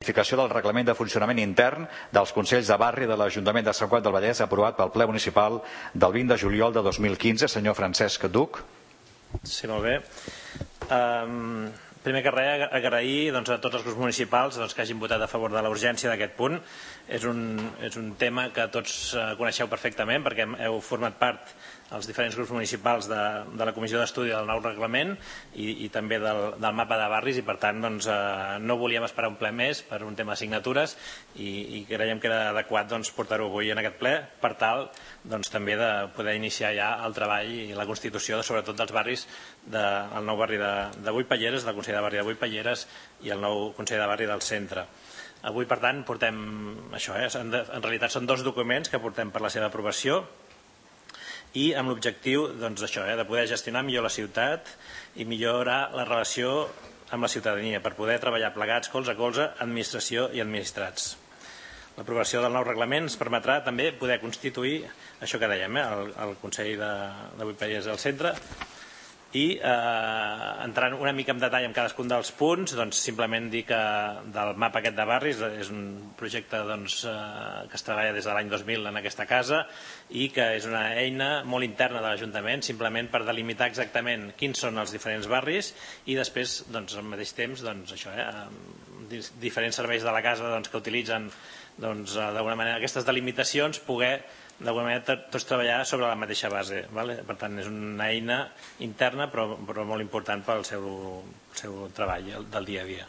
modificació del reglament de funcionament intern dels Consells de Barri de l'Ajuntament de Sant Cugat del Vallès aprovat pel ple municipal del 20 de juliol de 2015. Senyor Francesc Duc. Sí, molt bé. Primer que res, agrair a tots els grups municipals que hagin votat a favor de la urgència d'aquest punt. És un tema que tots coneixeu perfectament perquè heu format part els diferents grups municipals de la Comissió d'Estudi del nou reglament i també del mapa de barris, i per tant no volíem esperar un ple més per un tema de signatures i creiem que era adequat portar-ho avui en aquest ple per tal també de poder iniciar ja el treball i la constitució sobretot dels barris, del nou barri de Vuitpelleres, del Consell de Barri de Vuitpelleres i el nou Consell de Barri del Centre. Avui, per tant, portem això, en realitat són dos documents que portem per la seva aprovació i amb l'objectiu de poder gestionar millor la ciutat i millorar la relació amb la ciutadania per poder treballar plegats colze a colze, administració i administrats. L'aprovació del nou reglament ens permetrà també poder constituir això que dèiem, el Consell de Vuitpelleres del Centre, i entrant una mica en detall en cadascun dels punts, simplement dir que del mapa aquest de barris és un projecte que es treballa des de l'any 2000 en aquesta casa i que és una eina molt interna de l'Ajuntament simplement per delimitar exactament quins són els diferents barris i després al mateix temps diferents serveis de la casa que utilitzen d'alguna manera aquestes delimitacions poder d'alguna manera tots treballar sobre la mateixa base. Per tant, és una eina interna però molt important pel seu treball del dia a dia.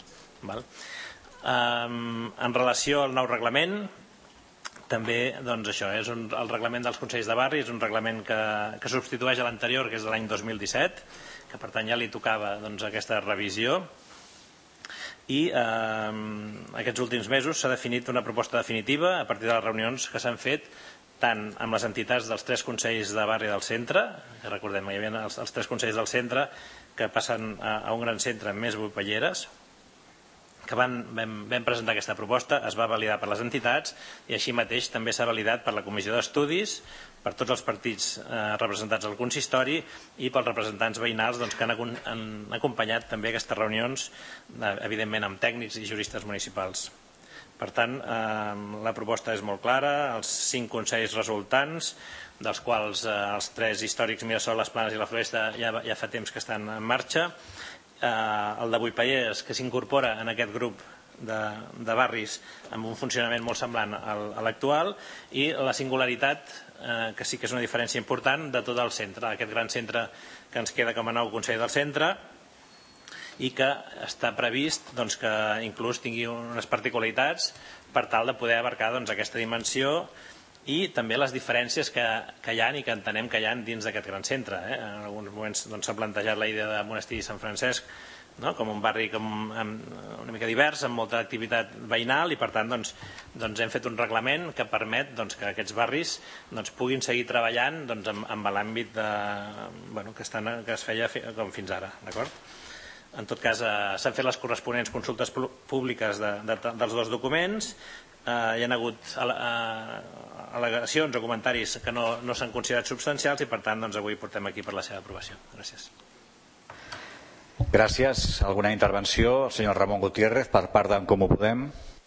En relació al nou reglament, també això és el reglament dels Consells de Barri, és un reglament que substitueix a l'anterior, que és de l'any 2017, que per tant ja li tocava aquesta revisió. I aquests últims mesos s'ha definit una proposta definitiva a partir de les reunions que s'han fet tant amb les entitats dels 3 Consells de Barri del Centre, que recordem que hi havia els 3 Consells del Centre que passen a un gran centre amb més Vuitpelleres, que vam presentar aquesta proposta, es va validar per les entitats i així mateix també s'ha validat per la Comissió d'Estudis, per tots els partits representats al consistori i pels representants veïnals que han acompanyat també aquestes reunions, evidentment amb tècnics i juristes municipals. Per tant, la proposta és molt clara, els 5 consells resultants, dels quals els 3 històrics, Mirasol, les Planes i la Floresta, ja fa temps que estan en marxa, el de Vuitpelleres, que s'incorpora en aquest grup de barris amb un funcionament molt semblant a l'actual, i la singularitat, que sí que és una diferència important, de tot el centre, aquest gran centre que ens queda com a nou Consell del Centre, i que està previst que inclús tingui unes particularitats per tal de poder abarcar aquesta dimensió i també les diferències que hi ha i que entenem que hi ha dins d'aquest gran centre. En alguns moments s'ha plantejat la idea de Monestir i Sant Francesc com un barri una mica divers, amb molta activitat veïnal, i per tant hem fet un reglament que permet que aquests barris puguin seguir treballant amb l'àmbit que es feia com fins ara. En tot cas, s'han fet les corresponents consultes públiques dels 2 documents, hi ha hagut al·legacions o comentaris que no s'han considerat substancials i per tant avui portem aquí per la seva aprovació. Gràcies. Gràcies. Alguna intervenció? El senyor Ramon Gutiérrez, per part d'en Comú Podem.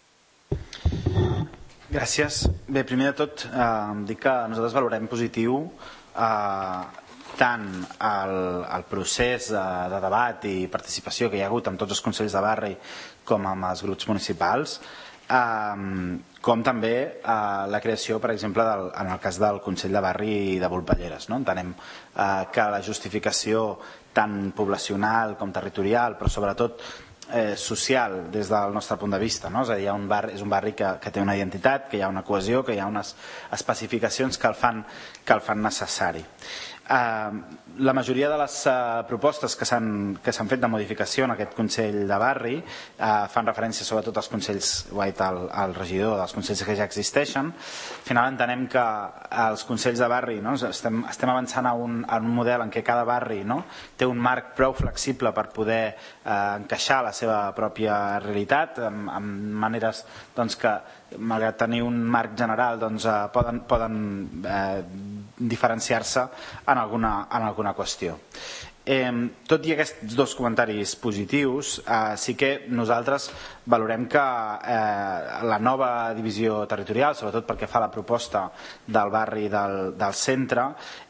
Gràcies. Bé, primer de tot dir que nosaltres valorem positiu tant el procés de debat i participació que hi ha hagut amb tots els consells de barri com amb els grups municipals, com també la creació, per exemple, en el cas del Consell de Barri de Vuitpelleres. Entenem que la justificació tant poblacional com territorial, però sobretot social des del nostre punt de vista, és a dir, és un barri que té una identitat, que hi ha una cohesió, que hi ha unes especificacions que el fan necessari. La majoria de les propostes que s'han fet de modificació en aquest Consell de Barri fan referència sobretot als consells, ho ha dit el regidor, dels consells que ja existeixen. Al final entenem que els consells de barri estem avançant a un model en què cada barri té un marc prou flexible per poder encaixar la seva pròpia realitat, amb maneres que, malgrat tenir un marc general, poden diferenciar-se en alguna qüestió. Tot i aquests dos comentaris positius, sí que nosaltres valorem que la nova divisió territorial, sobretot perquè fa la proposta del barri del centre,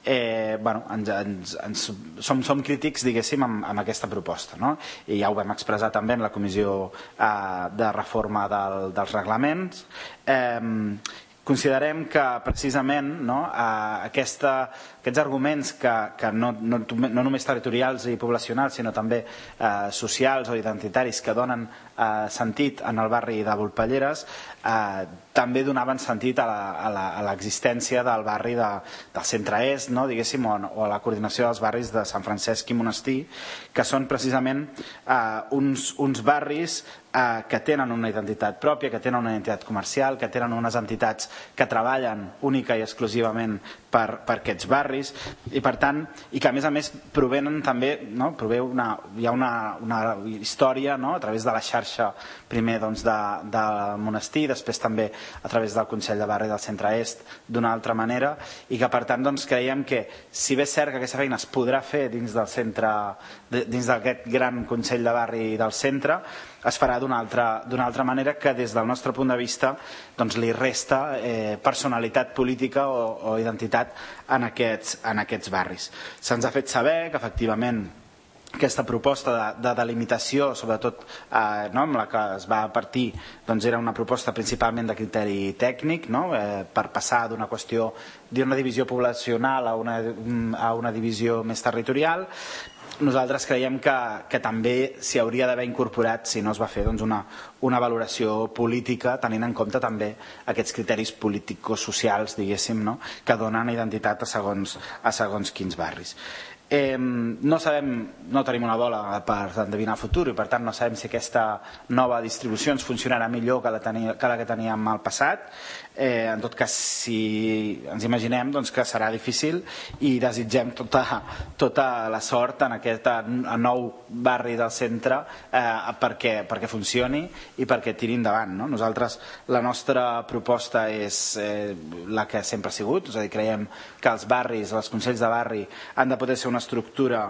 som crítics, diguéssim, amb aquesta proposta, no? I ja ho vam expressar també en la comissió de reforma dels reglaments. Considerem que precisament aquests arguments que no només territorials i poblacionals sinó també socials o identitaris que donen sentit en el barri de Volpelleres també donaven sentit a l'existència del barri del centre-est, diguéssim, o a la coordinació dels barris de Sant Francesc i Monestir, que són precisament uns barris que tenen una identitat pròpia, que tenen una identitat comercial, que tenen unes entitats que treballen única i exclusivament per aquests barris i per tant, i que a més provenen també, hi ha una història a través de la xarxa primer del monestir, després també a través del Consell de Barri del Centre-Est d'una altra manera, i que per tant creiem que si bé és cert que aquesta feina es podrà fer dins del centre, dins d'aquest gran Consell de Barri del centre, es farà d'una altra manera que des del nostre punt de vista li resta personalitat política o identitat en aquests barris. Se'ns ha fet saber que efectivament aquesta proposta de delimitació, sobretot amb la que es va partir, era una proposta principalment de criteri tècnic, per passar d'una qüestió d'una divisió poblacional a una divisió més territorial. Nosaltres creiem que també s'hi hauria d'haver incorporat, si no es va fer, una valoració política tenint en compte també aquests criteris político-socials, diguéssim, que donen identitat a segons quins barris. No tenim una bola per endevinar el futur i per tant no sabem si aquesta nova distribució ens funcionarà millor que la que teníem al passat. En tot cas, si ens imaginem que serà difícil i desitgem tota la sort en aquest nou barri del centre perquè funcioni i perquè tiri endavant. Nosaltres, la nostra proposta és la que sempre ha sigut, és a dir, creiem que els barris, els consells de barri han de poder ser una estructura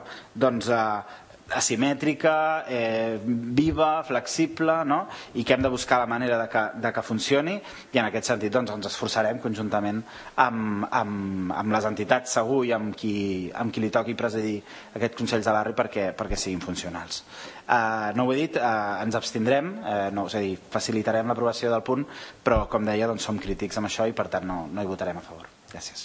asimètrica, viva, flexible, i que hem de buscar la manera de que funcioni, i en aquest sentit ens esforçarem conjuntament amb les entitats segur i amb qui li toqui presidir aquests consells de barri perquè siguin funcionals. No ho he dit, ens abstindrem, és a dir, facilitarem l'aprovació del punt, però com deia som crítics amb això i per tant no hi votarem a favor. Gràcies.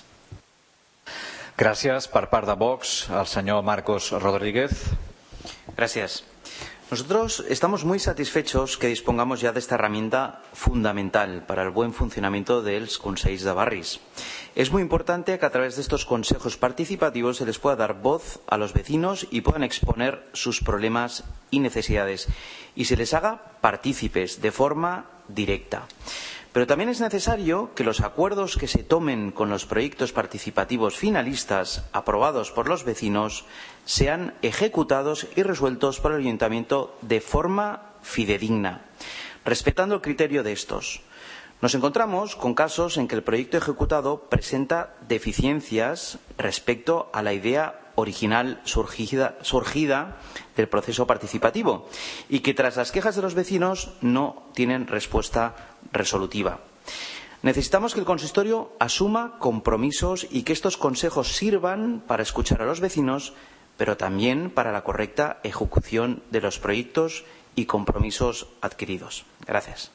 Gràcies. Per part de Vox, el senyor Marcos Rodríguez. Gracias. Nosotros estamos muy satisfechos que dispongamos ya de esta herramienta fundamental para el buen funcionamiento dels consells de barris. Es muy importante que a través de estos consejos participativos se les pueda dar voz a los vecinos y puedan exponer sus problemas y necesidades y se les haga partícipes de forma directa. Pero también es necesario que los acuerdos que se tomen con los proyectos participativos finalistas aprobados por los vecinos sean ejecutados y resueltos por el ayuntamiento de forma fidedigna, respetando el criterio de estos. Nos encontramos con casos en que el proyecto ejecutado presenta deficiencias respecto a la idea original surgida del proceso participativo y que tras las quejas de los vecinos no tienen respuesta resolutiva. Necesitamos que el consistorio asuma compromisos y que estos consejos sirvan para escuchar a los vecinos, pero también para la correcta ejecución de los proyectos y compromisos adquiridos. Gracias.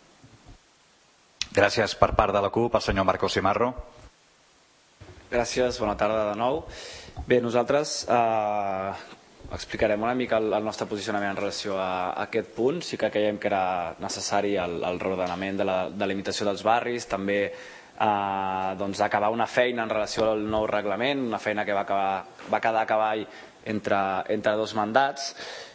Gràcies. Per part de la CUP, el senyor Marcos Simarro. Gràcies, bona tarda de nou. Bé, nosaltres explicarem una mica el nostre posicionament en relació a aquest punt. Sí que creiem que era necessari el reordenament de la delimitació dels barris, també acabar una feina en relació al nou reglament, una feina que va quedar a cavall entre dos mandats,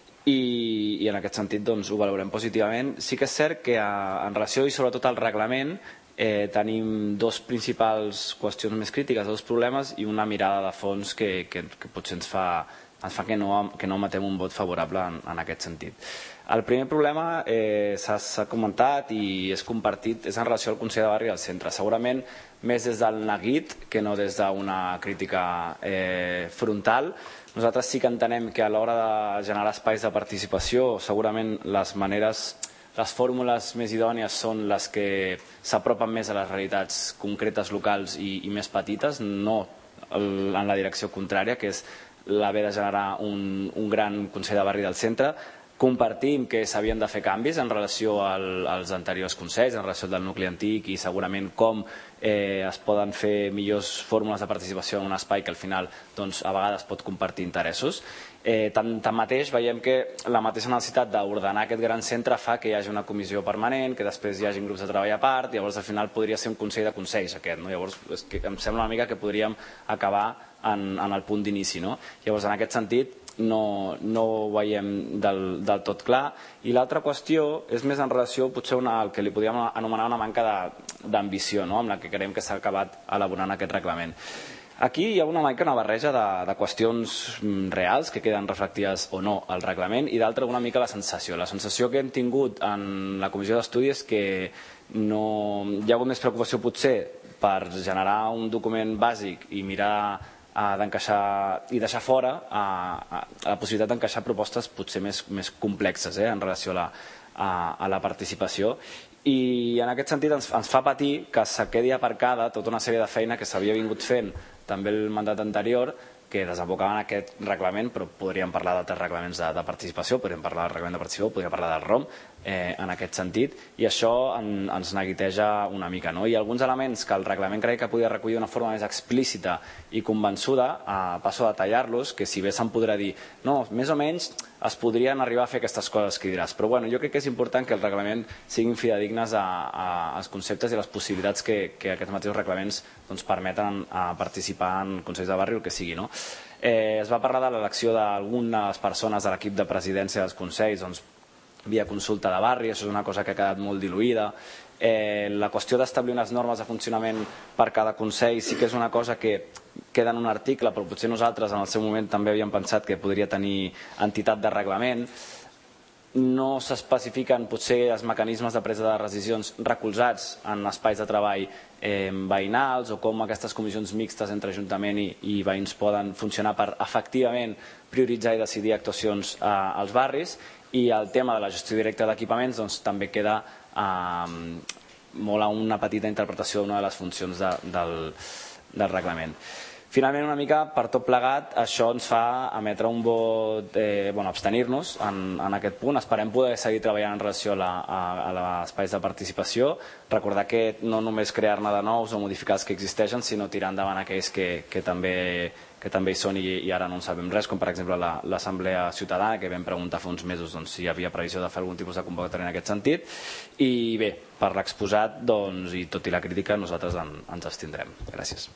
i en aquest sentit ho valorem positivament. Sí que és cert que en relació i sobretot al reglament tenim dos principals qüestions més crítiques, dos problemes i una mirada de fons que potser ens fa ens fa que no matem un vot favorable en aquest sentit. El primer problema s'ha comentat i és compartit, és en relació al Consell de Barri del centre. Segurament més des del neguit que no des d'una crítica frontal. Nosaltres sí que entenem que a l'hora de generar espais de participació segurament les fórmules més idònies són les que s'apropen més a les realitats concretes locals i més petites, no en la direcció contrària, que és l'haver de generar un gran Consell de Barri del centre. Compartim que s'havien de fer canvis en relació als anteriors consells, en relació del nucli antic i segurament com es poden fer millors fórmules de participació en un espai que al final a vegades pot compartir interessos. Tanmateix veiem que la mateixa necessitat d'ordenar aquest gran centre fa que hi hagi una comissió permanent, que després hi hagi grups de treball a part, i llavors al final podria ser un consell de consells aquest. Llavors em sembla una mica que podríem acabar en el punt d'inici. Llavors en aquest sentit no ho veiem del tot clar. I l'altra qüestió és més en relació potser al que li podríem anomenar una manca d'ambició, amb la que creiem que s'ha acabat elaborant aquest reglament. Aquí hi ha una barreja de qüestions reals que queden reflectides o no al reglament i d'altra una mica la sensació. La sensació que hem tingut en la comissió d'estudi és que hi ha hagut més preocupació potser per generar un document bàsic i mirar d'encaixar i deixar fora la possibilitat d'encaixar propostes potser més complexes en relació a la participació, i en aquest sentit ens fa patir que se quedi aparcada tota una sèrie de feina que s'havia vingut fent també el mandat anterior, que desembocava en aquest reglament, però podríem parlar d'altres reglaments de participació, podríem parlar del reglament de participació, podríem parlar del ROM en aquest sentit, i això ens neguiteja una mica. I alguns elements que el reglament crec que podia recollir d'una forma més explícita i convençuda, passo a detallar-los, que si bé se'n podrà dir no, més o menys es podrien arribar a fer aquestes coses que diràs, però jo crec que és important que el reglament siguin fidedignes als conceptes i les possibilitats que aquests mateixos reglaments permeten participar en consells de barri o el que sigui. Es va parlar de l'elecció d'algunes persones de l'equip de presidència dels consells via consulta de barri, això és una cosa que ha quedat molt diluïda. La qüestió d'establir unes normes de funcionament per cada consell sí que és una cosa que queda en un article, però potser nosaltres en el seu moment també havíem pensat que podria tenir entitat de reglament. No s'especifiquen potser els mecanismes de presa de decisions recolzats en espais de treball veïnals o com aquestes comissions mixtes entre Ajuntament i veïns poden funcionar per efectivament prioritzar i decidir actuacions als barris, i el tema de la gestió directa d'equipaments també queda molt a una petita interpretació d'una de les funcions del reglament. Finalment, una mica per tot plegat, això ens fa emetre un vot, abstenir-nos en aquest punt. Esperem poder seguir treballant en relació a l'espais de participació, recordar que no només crear-ne de nous o modificar els que existeixen, sinó tirar endavant aquells que també hi són i ara no en sabem res, com per exemple l'Assemblea Ciutadana, que vam preguntar fa uns mesos si hi havia previsió de fer algun tipus de convocatòria en aquest sentit. I bé, per l'exposat i tot i la crítica, nosaltres ens abstindrem. Gràcies.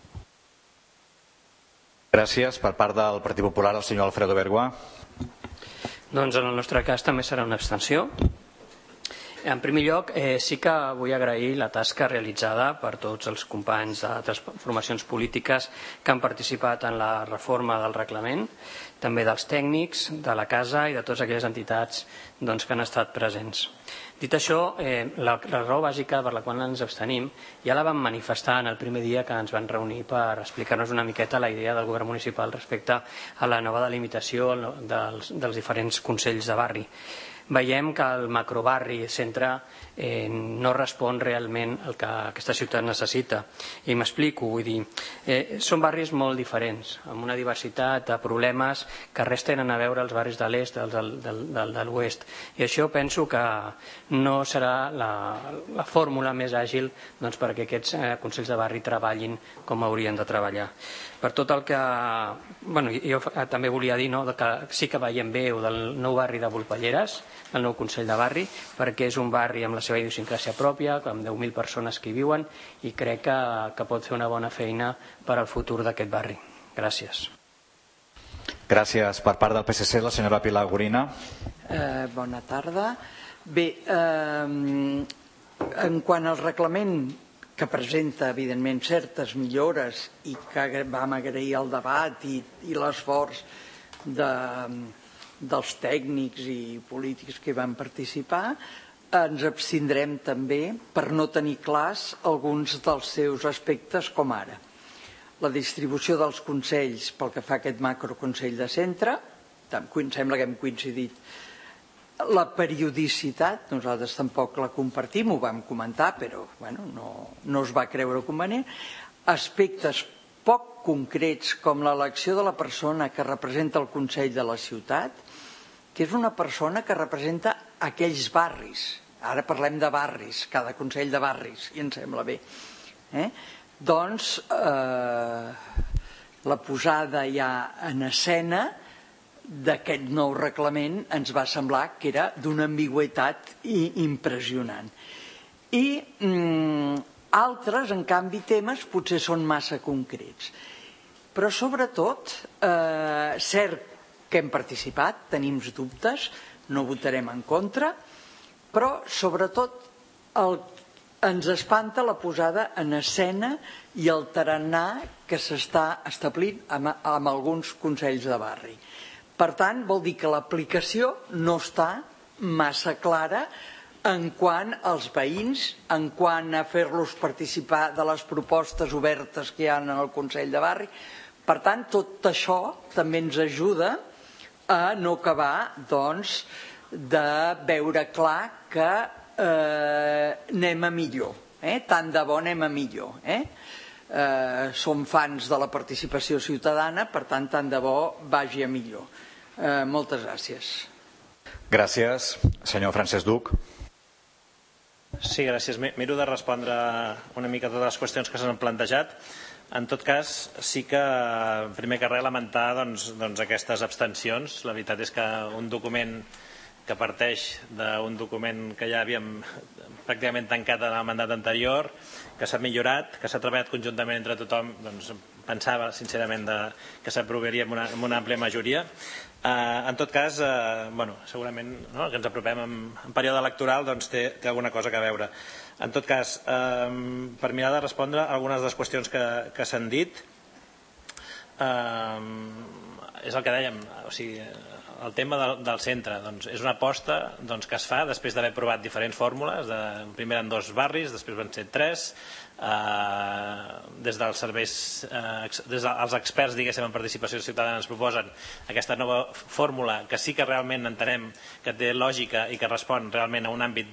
Gràcies. Per part del Partit Popular, el senyor Alfredo Bergua. Doncs en el nostre cas també serà una abstenció. En primer lloc, sí que vull agrair la tasca realitzada per tots els companys d'altres formacions polítiques que han participat en la reforma del reglament, també dels tècnics, de la casa i de totes aquelles entitats que han estat presents. Dit això, la raó bàsica per la qual ens abstenim ja la vam manifestar en el primer dia que ens van reunir per explicar-nos una miqueta la idea del govern municipal respecte a la nova delimitació dels diferents consells de barri. Veiem que el macrobarri centre no respon realment al que aquesta ciutat necessita. I m'explico, vull dir, són barris molt diferents, amb una diversitat de problemes que res tenen a veure els barris de l'est de l'oest. I això penso que no serà la fórmula més àgil perquè aquests consells de barri treballin com haurien de treballar. Per tot el que... Jo també volia dir que sí que veiem bé del nou barri de Volpelleres, el nou Consell de Barri, perquè és un barri amb la seva idiosincràsia pròpia, amb 10.000 persones que hi viuen, i crec que pot fer una bona feina per al futur d'aquest barri. Gràcies. Gràcies. Per part del PSC, la senyora Pilar Gorina. Bona tarda. Bé, en quant al reglament, que presenta evidentment certes millores i que vam agrair el debat i l'esforç dels tècnics i polítics que hi van participar, ens abstindrem també per no tenir clars alguns dels seus aspectes, com ara la distribució dels consells pel que fa a aquest macroconsell de centre. Sembla que hem coincidit. La periodicitat, nosaltres tampoc la compartim, ho vam comentar, però no es va creure convenient. Aspectes poc concrets com l'elecció de la persona que representa el Consell de la ciutat, que és una persona que representa aquells barris. Ara parlem de barris, cada Consell de barris, i em sembla bé. Doncs la posada ja en escena d'aquest nou reglament ens va semblar que era d'una ambigüitat impressionant. I altres, en canvi, temes potser són massa concrets. Però sobretot, cert que hem participat, tenim dubtes, no votarem en contra, però sobretot ens espanta la posada en escena i el tarannà que s'està establint amb alguns consells de barri. Per tant, vol dir que l'aplicació no està massa clara en quant als veïns, en quant a fer-los participar de les propostes obertes que hi ha en el Consell de Barri. Per tant, tot això també ens ajuda a no acabar, doncs, de veure clar que anem a millor. Tant de bo anem a millor. Som fans de la participació ciutadana, per tant de bo vagi a millor. Moltes gràcies. Gràcies. Senyor Francesc Duc. Sí, gràcies. Miro de respondre una mica a totes les qüestions que s'han plantejat. En tot cas, sí que, primer que res, lamentar aquestes abstencions. La veritat és que un document que parteix d'un document que ja havíem pràcticament tancat en el mandat anterior, que s'ha millorat, que s'ha treballat conjuntament entre tothom, doncs pensava sincerament que s'aprovaria amb una àmplia majoria. En tot cas, segurament que ens apropem en període electoral té alguna cosa a veure. En tot cas, per mirar de respondre algunes de les qüestions que s'han dit, és el que dèiem, o sigui, el tema del centre és una aposta que es fa després d'haver provat diferents fórmules. Primer eren 2 barris, després van ser 3. Des dels serveis, des dels experts, diguéssim, en participació ciutadana ens proposen aquesta nova fórmula que sí que realment entenem que té lògica i que respon realment a un àmbit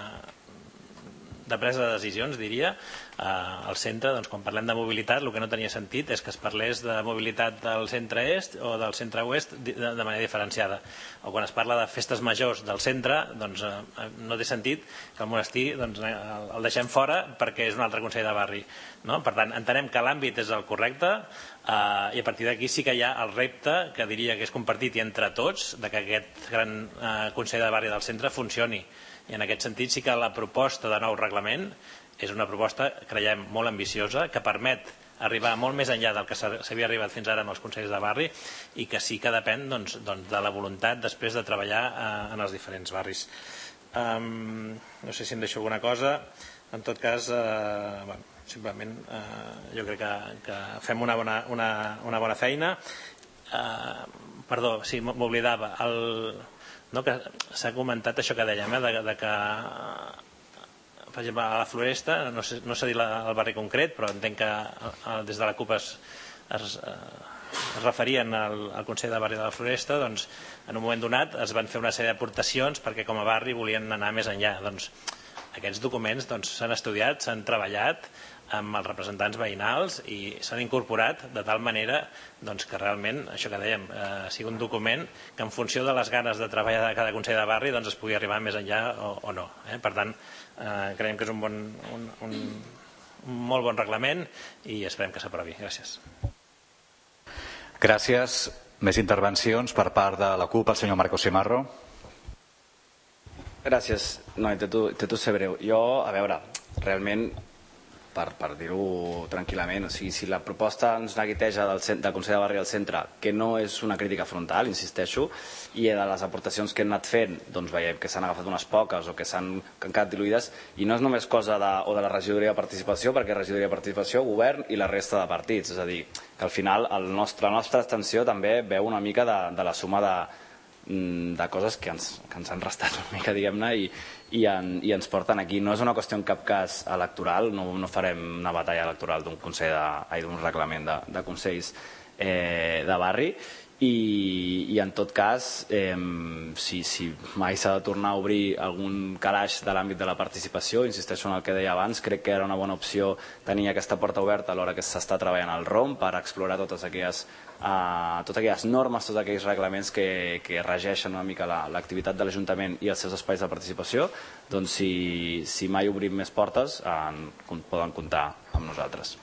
de presa de decisions, diria. Al centre, quan parlem de mobilitat, el que no tenia sentit és que es parlés de mobilitat del centre est o del centre oest de manera diferenciada. O quan es parla de festes majors del centre, no té sentit que el monestir el deixem fora perquè és un altre consell de barri. Per tant, entenem que l'àmbit és el correcte i a partir d'aquí sí que hi ha el repte, que diria que és compartit i entre tots, de que aquest gran consell de barri del centre funcioni. I en aquest sentit sí que la proposta de nou reglament és una proposta, creiem, molt ambiciosa, que permet arribar molt més enllà del que s'havia arribat fins ara en els consells de barri i que sí que depèn de la voluntat després de treballar en els diferents barris. No sé si em deixo alguna cosa. En tot cas, simplement jo crec que fem una bona feina. Perdó, sí, m'oblidava. Que s'ha comentat això que dèiem, de que, per exemple, a la Floresta, no s'ha dit el barri concret, però entenc que des de la CUP es referien al Consell de Barri de la Floresta, doncs en un moment donat es van fer una sèrie d'aportacions perquè com a barri volien anar més enllà. Aquests documents s'han estudiat, s'han treballat amb els representants veïnals i s'han incorporat de tal manera que realment, això que dèiem, sigui un document que en funció de les ganes de treballar de cada consell de barri es pugui arribar més enllà o no. Per tant, creiem que és un molt bon reglament i esperem que s'aprovi. Gràcies. Gràcies. Més intervencions per part de la CUP, el senyor Marcos Simarro. Gràcies. No, intento ser breu. Jo, a veure, realment per dir-ho tranquil·lament. O sigui, si la proposta ens neguiteja del Consell de Barri al centre, que no és una crítica frontal, insisteixo, i de les aportacions que hem anat fent, doncs veiem que s'han agafat unes poques o que s'han quedat diluïdes, i no és només cosa de la regidoria de participació, perquè regidoria de participació, govern i la resta de partits. És a dir, que al final la nostra abstenció també veu una mica de la suma de coses que ens han restat una mica, diguem-ne, i ens porten aquí. No és una qüestió en cap cas electoral, no farem una batalla electoral d'un reglament de consells de barri, i en tot cas, si mai s'ha de tornar a obrir algun calaix de l'àmbit de la participació, insisteixo en el que deia abans, crec que era una bona opció tenir aquesta porta oberta a l'hora que s'està treballant al ROM per explorar totes aquelles normes, tots aquells reglaments que regeixen una mica l'activitat de l'Ajuntament i els seus espais de participació. Doncs si mai obrim més portes poden comptar amb nosaltres.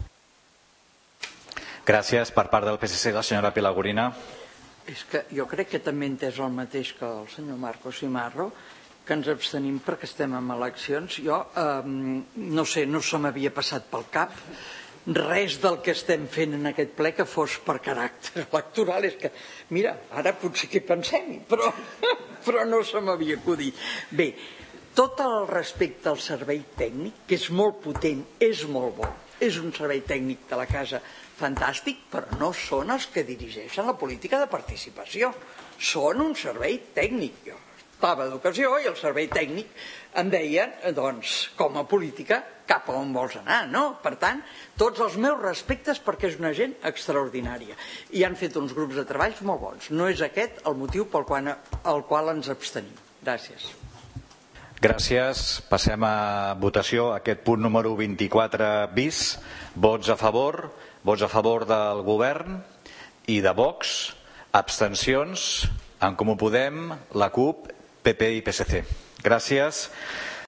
Gràcies. Per part del PSC, la senyora Pilar Gorina. És que jo crec que també he entès el mateix que el senyor Marcos Imarro, que ens abstenim perquè estem en eleccions. Jo no sé, no se m'havia passat pel cap res del que estem fent en aquest ple que fos per caràcter electoral. És que, mira, ara potser que pensem, però no se m'havia acudit. Bé, tot el respecte al servei tècnic, que és molt potent, és molt bo, és un servei tècnic de la casa fantàstic, però no són els que dirigeixen la política de participació. Són un servei tècnic. Jo estava a Educació i el servei tècnic em deien, doncs, com a política, cap a on vols anar, no? Per tant, tots els meus respectes perquè és una gent extraordinària. I han fet uns grups de treballs molt bons. No és aquest el motiu pel qual ens abstenim. Gràcies. Gràcies. Passem a votació aquest punt número 24 bis. Vots a favor del govern i de Vox. Abstencions. En Comú Podem, la CUP, PP i PSC. Gràcies.